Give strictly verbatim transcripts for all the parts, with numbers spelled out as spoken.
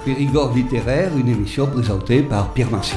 Périgord littéraire, une émission présentée par Pierre Martial.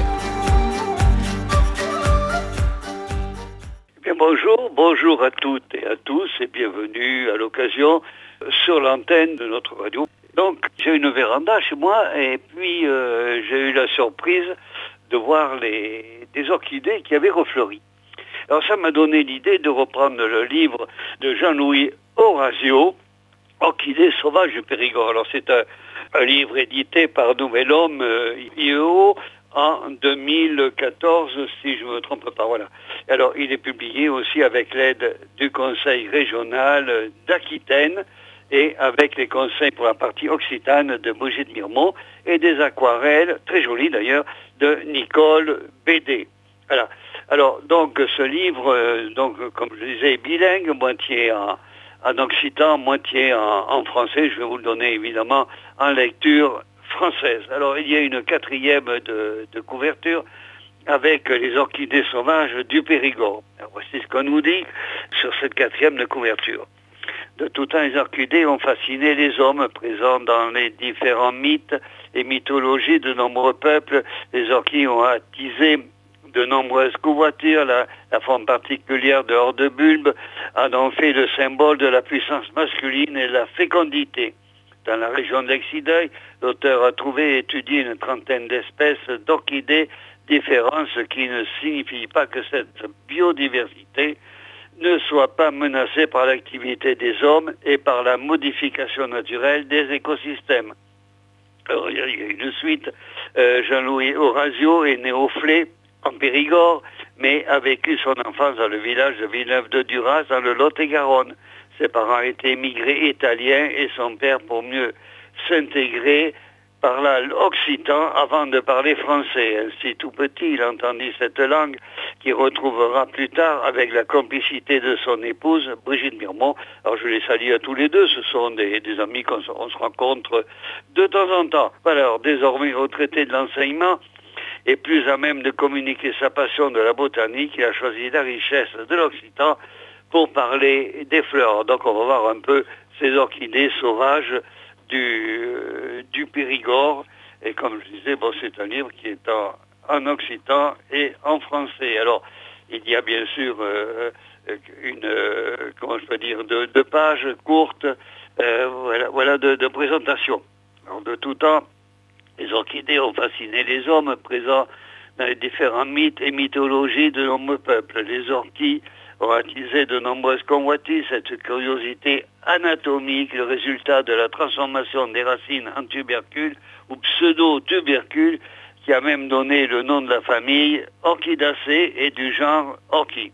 Bien, bonjour, bonjour à toutes et à tous et bienvenue à l'occasion sur l'antenne de notre radio. Donc j'ai une véranda chez moi et puis euh, j'ai eu la surprise de voir les, des orchidées qui avaient refleuri. Alors ça m'a donné l'idée de reprendre le livre de Jean-Louis Orazio, Orchidées sauvages du Périgord. Alors c'est un, un livre édité par Nouvel Homme euh, I E O en deux mille quatorze, si je ne me trompe pas. Voilà. Alors il est publié aussi avec l'aide du Conseil régional d'Aquitaine et avec les conseils pour la partie occitane de Brigitte Mirmont et des aquarelles, très jolies d'ailleurs, de Nicole Bédé. Voilà. Alors, donc, ce livre, euh, donc, comme je disais, est bilingue, moitié en, en occitan, moitié en, en français. Je vais vous le donner, évidemment, en lecture française. Alors, il y a une quatrième de, de couverture avec les orchidées sauvages du Périgord. Alors, voici ce qu'on nous dit sur cette quatrième de couverture. De tout temps, les orchidées ont fasciné les hommes présents dans les différents mythes et mythologies de nombreux peuples. Les orchidées ont attisé de nombreuses convoitures, la, la forme particulière de hors de bulbe a donc fait le symbole de la puissance masculine et de la fécondité. Dans la région de l'Exideuil, l'auteur a trouvé et étudié une trentaine d'espèces d'orchidées différentes, ce qui ne signifie pas que cette biodiversité ne soit pas menacée par l'activité des hommes et par la modification naturelle des écosystèmes. Alors, il y a une suite. Euh, Jean-Louis Orazio est né au Flé, en Périgord, mais a vécu son enfance dans le village de Villeneuve-de-Duras, dans le Lot-et-Garonne. Ses parents étaient immigrés italiens et son père, pour mieux s'intégrer, parla l'occitan avant de parler français. Ainsi, tout petit, il entendit cette langue qu'il retrouvera plus tard avec la complicité de son épouse, Brigitte Mirmont. Alors, je les salue à tous les deux. Ce sont des, des amis qu'on se, on se rencontre de temps en temps. Alors, désormais retraité de l'enseignement, et plus à même de communiquer sa passion de la botanique, il a choisi la richesse de l'occitan pour parler des fleurs. Donc on va voir un peu ces orchidées sauvages du, euh, du Périgord. Et comme je disais, bon, c'est un livre qui est en, en occitan et en français. Alors, il y a bien sûr euh, une, euh, comment je peux dire, deux, deux pages courtes, euh, voilà, voilà de, de présentation. Alors, de tout temps, les orchidées ont fasciné les hommes présents dans les différents mythes et mythologies de nombreux peuples. Les orchis ont attisé de nombreuses convoitises. Cette curiosité anatomique, le résultat de la transformation des racines en tubercules ou pseudo-tubercules, qui a même donné le nom de la famille Orchidacées et du genre Orchis.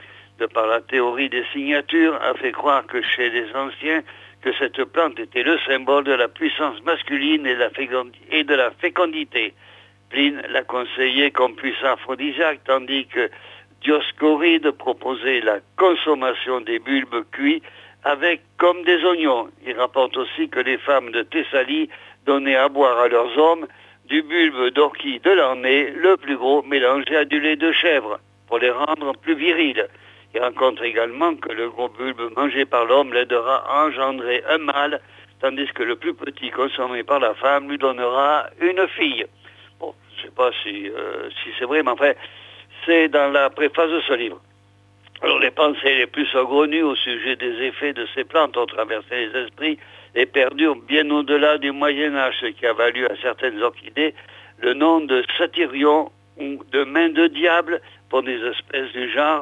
De par la théorie des signatures, a fait croire que chez les anciens, que cette plante était le symbole de la puissance masculine et de la, fécondi- et de la fécondité. Pline l'a conseillé comme puissant aphrodisiaque, tandis que Dioscoride proposait la consommation des bulbes cuits avec comme des oignons. Il rapporte aussi que les femmes de Thessalie donnaient à boire à leurs hommes du bulbe d'orchis de l'année, le plus gros, mélangé à du lait de chèvre, pour les rendre plus virils. Il rencontre également que le gros bulbe mangé par l'homme l'aidera à engendrer un mâle, tandis que le plus petit consommé par la femme lui donnera une fille. Bon, je ne sais pas si, euh, si c'est vrai, mais enfin, c'est dans la préface de ce livre. Alors, les pensées les plus saugrenues au sujet des effets de ces plantes ont traversé les esprits et perdurent bien au-delà du Moyen-Âge, ce qui a valu à certaines orchidées le nom de satyrion ou de main de diable pour des espèces du genre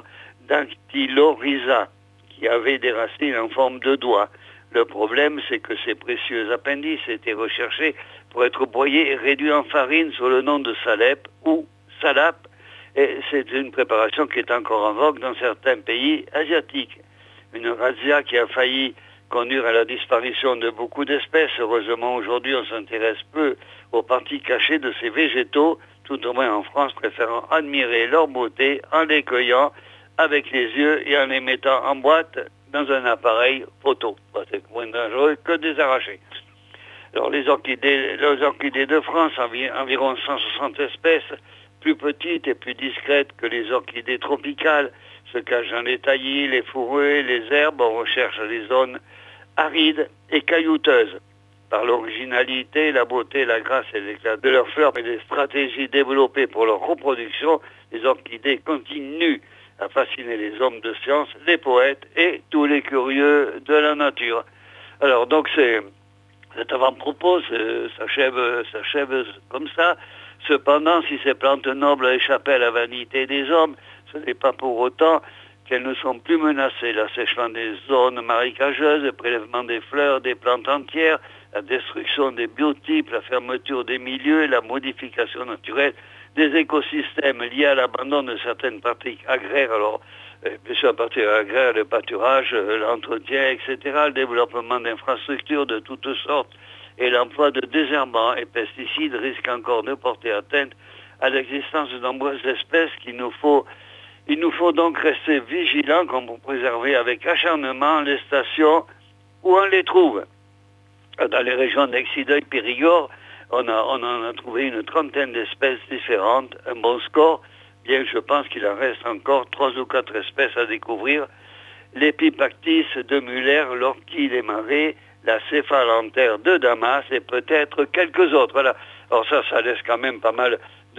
Dactylorhiza, qui avaient des racines en forme de doigts. Le problème, c'est que ces précieux appendices étaient recherchés pour être broyés et réduits en farine sous le nom de salep ou salap, et c'est une préparation qui est encore en vogue dans certains pays asiatiques. Une razzia qui a failli conduire à la disparition de beaucoup d'espèces. Heureusement, aujourd'hui, on s'intéresse peu aux parties cachées de ces végétaux, tout au moins en France, préférant admirer leur beauté en les cueillant avec les yeux et en les mettant en boîte dans un appareil photo. C'est moins dangereux que des arrachés. Alors les orchidées, les orchidées de France, environ cent soixante espèces, plus petites et plus discrètes que les orchidées tropicales, se cachent dans les taillis, les fourrés, les herbes. On recherche les zones arides et caillouteuses. par l'originalité, la beauté, la grâce et l'éclat de leurs fleurs et les stratégies développées pour leur reproduction, les orchidées continuent à fasciner les hommes de science, les poètes et tous les curieux de la nature. Alors donc c'est, cet avant-propos s'achève, s'achève comme ça. Cependant, si ces plantes nobles échappaient à la vanité des hommes, ce n'est pas pour autant qu'elles ne sont plus menacées. L'assèchement des zones marécageuses, le prélèvement des fleurs, des plantes entières, la destruction des biotypes, la fermeture des milieux, la modification naturelle des écosystèmes liés à l'abandon de certaines pratiques agraires, alors bien sûr à partir agraire, le pâturage, l'entretien, et cetera, le développement d'infrastructures de toutes sortes et l'emploi de désherbants et pesticides risquent encore de porter atteinte à l'existence de nombreuses espèces qu'il nous faut Il nous faut donc rester vigilants comme pour préserver avec acharnement les stations où on les trouve. Dans les régions d'Exideuil, Périgord, on, a, on en a trouvé une trentaine d'espèces différentes, un bon score, bien que je pense qu'il en reste encore trois ou quatre espèces à découvrir. L'Épipactis de Muller, l'orchide des marais, la céphalanthère de Damas et peut-être quelques autres. Voilà. Alors ça, ça laisse quand même pas mal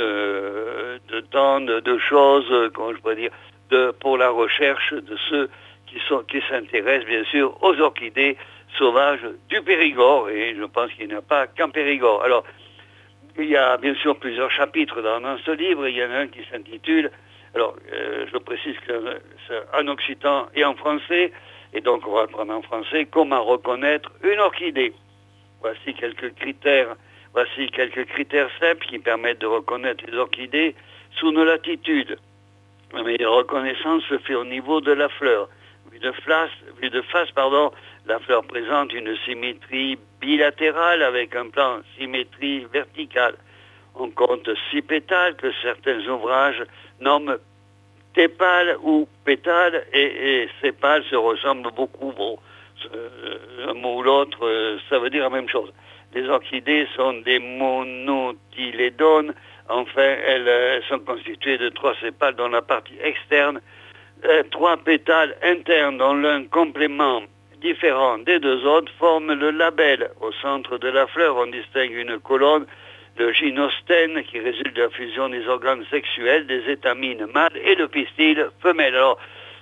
de, de temps, de, de choses, comment je pourrais dire, de, pour la recherche de ceux qui, sont, qui s'intéressent bien sûr aux orchidées sauvages du Périgord, et je pense qu'il n'y a pas qu'en Périgord. Alors, il y a bien sûr plusieurs chapitres dans, dans ce livre. Il y en a un qui s'intitule, alors euh, je précise que c'est en occitan et en français, et donc on va le prendre en français, comment reconnaître une orchidée. Voici quelques critères, voici quelques critères simples qui permettent de reconnaître les orchidées sous nos latitudes. La meilleure reconnaissance se fait au niveau de la fleur. Vue de face, vue de face pardon, la fleur présente une symétrie bilatérale avec un plan symétrie verticale. On compte six pétales que certains ouvrages nomment tépales ou pétales, et, et sépales se ressemblent beaucoup. Bon, un mot ou l'autre, ça veut dire la même chose. Les orchidées sont des monotylédones. Enfin, elles, elles sont constituées de trois sépales dont la partie externe, euh, trois pétales internes dont l'un complément différent des deux autres forment le labelle. Au centre de la fleur, on distingue une colonne, le gynostène, qui résulte de la fusion des organes sexuels, des étamines mâles et le pistil femelle. Alors,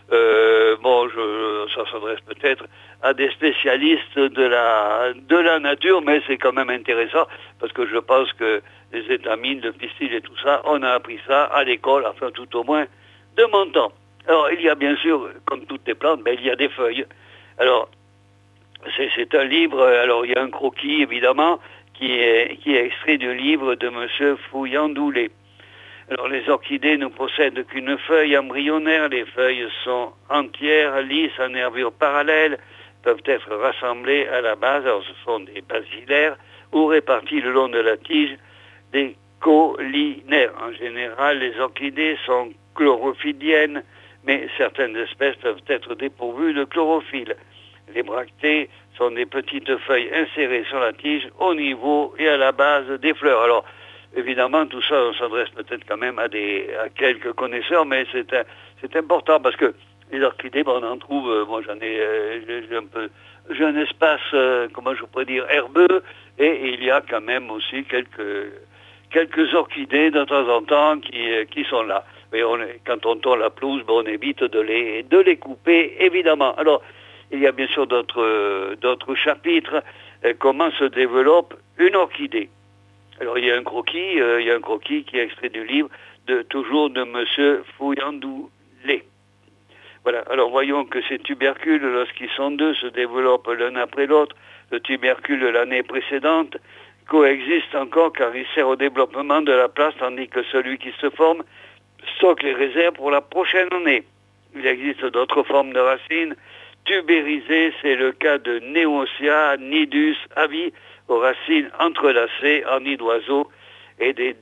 euh, bon, je, ça s'adresse peut-être à des spécialistes de la, de la nature, mais c'est quand même intéressant, parce que je pense que les étamines, le pistil et tout ça, on a appris ça à l'école, enfin tout au moins de mon temps. Alors, il y a bien sûr, comme toutes les plantes, ben, il y a des feuilles. Alors, c'est, c'est un livre, alors il y a un croquis, évidemment, qui est, qui est extrait du livre de M. Fouillandoulet. Alors, les orchidées ne possèdent qu'une feuille embryonnaire. Les feuilles sont entières, lisses, à nervures parallèles, peuvent être rassemblées à la base. Alors, ce sont des basilaires ou répartis le long de la tige, des caulinaires. En général, les orchidées sont chlorophydiennes, mais certaines espèces peuvent être dépourvues de chlorophylle. Les bractées sont des petites feuilles insérées sur la tige au niveau et à la base des fleurs. Alors, évidemment, tout ça, on s'adresse peut-être quand même à, des, à quelques connaisseurs, mais c'est, un, c'est important parce que les orchidées, ben, on en trouve, euh, moi j'en ai, euh, j'ai un peu, j'ai un espace, euh, comment je pourrais dire, herbeux, et, et il y a quand même aussi quelques, quelques orchidées de temps en temps qui, euh, qui sont là. Mais on, quand on tond la pelouse, ben, on évite de les, de les couper, évidemment. Alors, il y a bien sûr d'autres, euh, d'autres chapitres. Euh, comment se développe une orchidée? Alors il y a un croquis, euh, il y a un croquis qui est extrait du livre de toujours de M. Fouillandoulet. Voilà. Alors voyons que ces tubercules, lorsqu'ils sont deux, se développent l'un après l'autre. Le tubercule de l'année précédente coexiste encore car il sert au développement de la place, tandis que celui qui se forme stocke les réserves pour la prochaine année. Il existe d'autres formes de racines tubérisées, c'est le cas de Neosia, Nidus, Avi, aux racines entrelacées en nid d'oiseau, et des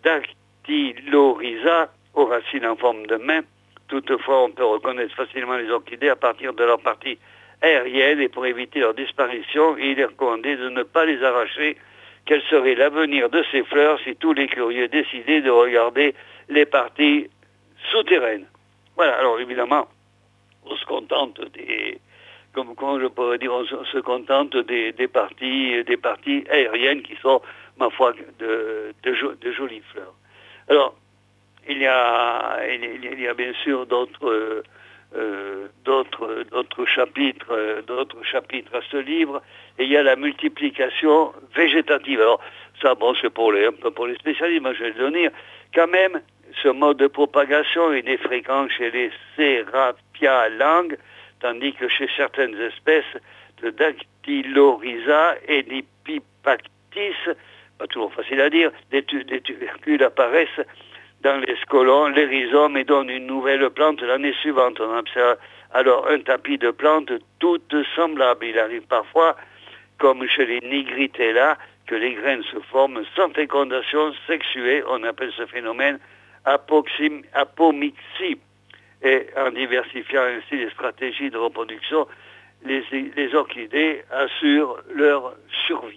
Dactylorhiza, aux racines en forme de main. Toutefois, on peut reconnaître facilement les orchidées à partir de leur partie aérienne, et pour éviter leur disparition, il est recommandé de ne pas les arracher. Quel serait l'avenir de ces fleurs si tous les curieux décidaient de regarder les parties souterraines? Voilà, alors évidemment, on se contente des, comme, comme je pourrais dire, on se, on se contente des, des, parties, des parties aériennes qui sont, ma foi, de, de, jo, de jolies fleurs. Alors, il y a, il y a bien sûr d'autres, euh, d'autres, d'autres chapitres, euh, d'autres chapitres à ce livre, et il y a la multiplication végétative. Alors, ça, bon, c'est pour les, un peu pour les spécialistes, moi je vais le donner. Quand même, ce mode de propagation il est fréquent chez les Serapia langues, tandis que chez certaines espèces de Dactylorhiza et d'Epipactis, pas toujours facile à dire, des, tu, des tubercules apparaissent dans les scolons, les rhizomes et donnent une nouvelle plante l'année suivante. On observe alors un tapis de plantes toutes semblables. Il arrive parfois, comme chez les Nigritella, que les graines se forment sans fécondation sexuée. On appelle ce phénomène apoxim, apomixie. Et en diversifiant ainsi les stratégies de reproduction, les, les orchidées assurent leur survie.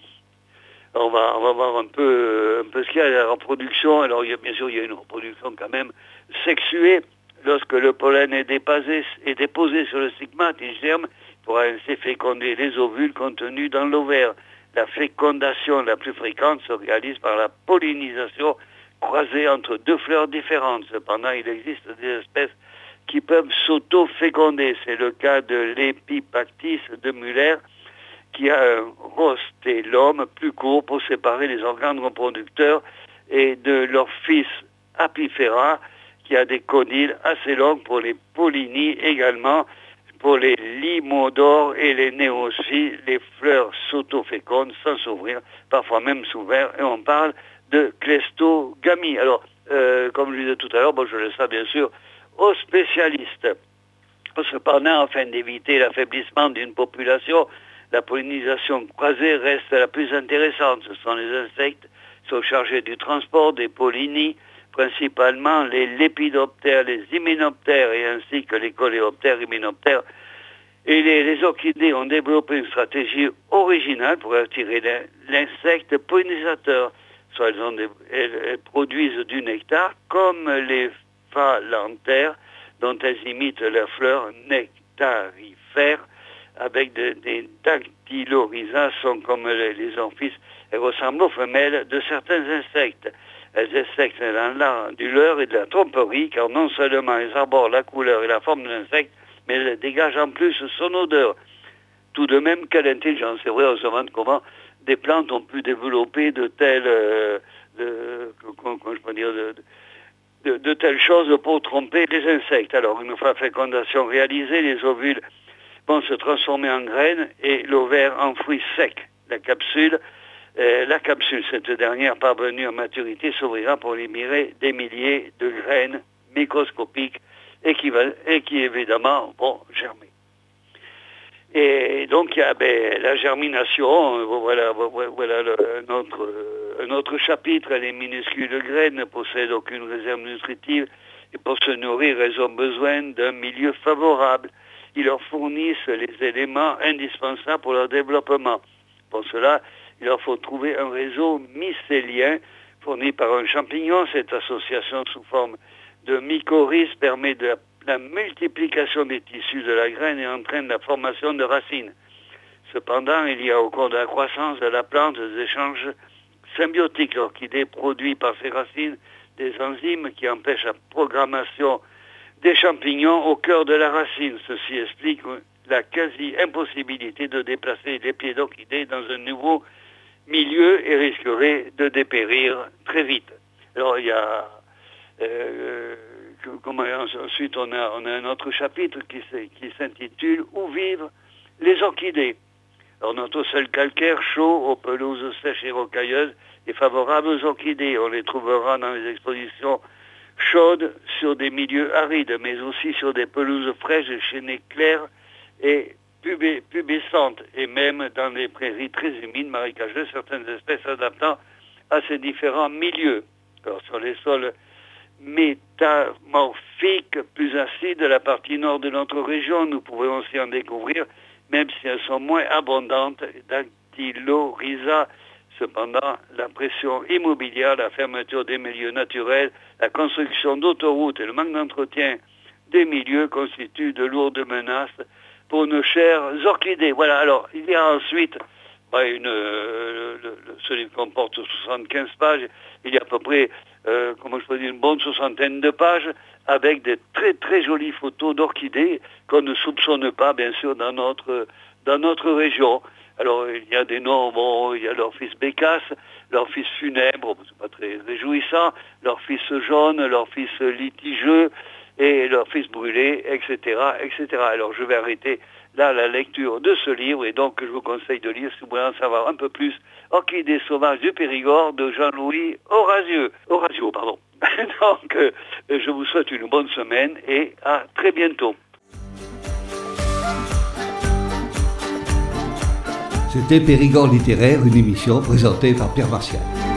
On va, on va voir un peu, un peu ce qu'il y a à la reproduction. Alors, il y a, bien sûr, il y a une reproduction quand même sexuée. Lorsque le pollen est déposé, est déposé sur le stigmate, il germe, il pourra ainsi féconder les ovules contenus dans l'ovaire. La fécondation la plus fréquente se réalise par la pollinisation croisée entre deux fleurs différentes. Cependant, il existe des espèces qui peuvent s'auto-féconder. C'est le cas de l'Epipactis de Müller, qui a un rostellum plus court pour séparer les organes reproducteurs, et de l'Orphis apifera, qui a des condyles assez longs pour les pollinies également. Pour les limodores et les néocies, les fleurs s'autofécondent sans s'ouvrir, parfois même s'ouvrir, et on parle de cléstogamie. Alors, euh, comme je disais tout à l'heure, bon, je laisse ça bien sûr aux spécialistes. Cependant, afin d'éviter l'affaiblissement d'une population, la pollinisation croisée reste la plus intéressante. Ce sont les insectes qui sont chargés du transport des pollinies, principalement les lépidoptères, les hyménoptères et ainsi que les coléoptères, hyménoptères. Et les, les orchidées ont développé une stratégie originale pour attirer l'insecte pollinisateur. Soit elles, ont des, elles, elles produisent du nectar comme les phalanthères, dont elles imitent la fleur nectarifère, avec de, des dactylorhizas sont comme les, les orphis. Elles ressemblent aux femelles de certains insectes. Elles insectent dans du leurre et de la tromperie, car non seulement elles arborent la couleur et la forme de l'insecte, mais elles dégagent en plus son odeur. Tout de même, quelle intelligence. C'est vrai, on se demande comment des plantes ont pu développer de telles, euh, de, comment, comment je peux dire, de, de, de telles choses pour tromper les insectes. Alors, une fois la fécondation réalisée, les ovules vont se transformer en graines et l'ovaire en fruits secs. La capsule Euh, la capsule, cette dernière parvenue à maturité, s'ouvrira pour libérer des milliers de graines microscopiques et qui, va, et qui évidemment vont germer. Et donc il y a ben, la germination, voilà, voilà le, un, autre, un autre chapitre. Les minuscules graines ne possèdent aucune réserve nutritive et pour se nourrir, elles ont besoin d'un milieu favorable. Ils leur fournissent les éléments indispensables pour leur développement. Pour cela, il leur faut trouver un réseau mycélien fourni par un champignon. Cette association sous forme de mycorhizes permet de la, la multiplication des tissus de la graine et entraîne la formation de racines. Cependant, il y a au cours de la croissance de la plante des échanges symbiotiques. L'orchidée produit par ses racines des enzymes qui empêchent la programmation des champignons au cœur de la racine. Ceci explique la quasi-impossibilité de déplacer les pieds d'orchidée dans un nouveau milieu et risquerait de dépérir très vite. Alors il y a euh, comment, ensuite on a, on a un autre chapitre qui, qui s'intitule « Où vivent les orchidées ?» Alors notre sol calcaire chaud aux pelouses sèches et rocailleuses est favorable aux orchidées. On les trouvera dans les expositions chaudes sur des milieux arides, mais aussi sur des pelouses fraîches et chaînées claires et pubé, pubescentes, et même dans les prairies très humides, marécageuses, certaines espèces s'adaptant à ces différents milieux. Alors, sur les sols métamorphiques plus acides de la partie nord de notre région, nous pouvons aussi en découvrir, même si elles sont moins abondantes, Dactylorhiza. Cependant, la pression immobilière, la fermeture des milieux naturels, la construction d'autoroutes et le manque d'entretien des milieux constituent de lourdes menaces pour nos chères orchidées. Voilà, alors il y a ensuite bah, une, euh, le, le, ce livre comporte soixante-quinze pages, il y a à peu près, euh, comment je peux dire, une bonne soixantaine de pages avec des très très jolies photos d'orchidées qu'on ne soupçonne pas bien sûr dans notre, dans notre région. Alors il y a des noms, bon, il y a leur fils Bécasse, leur fils funèbre, bon, c'est pas très réjouissant, leur fils jaune, leur fils litigieux et leur fils brûlé, et cetera, et cetera. Alors je vais arrêter là la lecture de ce livre et donc je vous conseille de lire si vous voulez en savoir un peu plus. Orchidées sauvages du Périgord de Jean-Louis Horazieux. Horazieux, pardon. Donc euh, je vous souhaite une bonne semaine et à très bientôt. C'était Périgord littéraire, une émission présentée par Pierre Martial.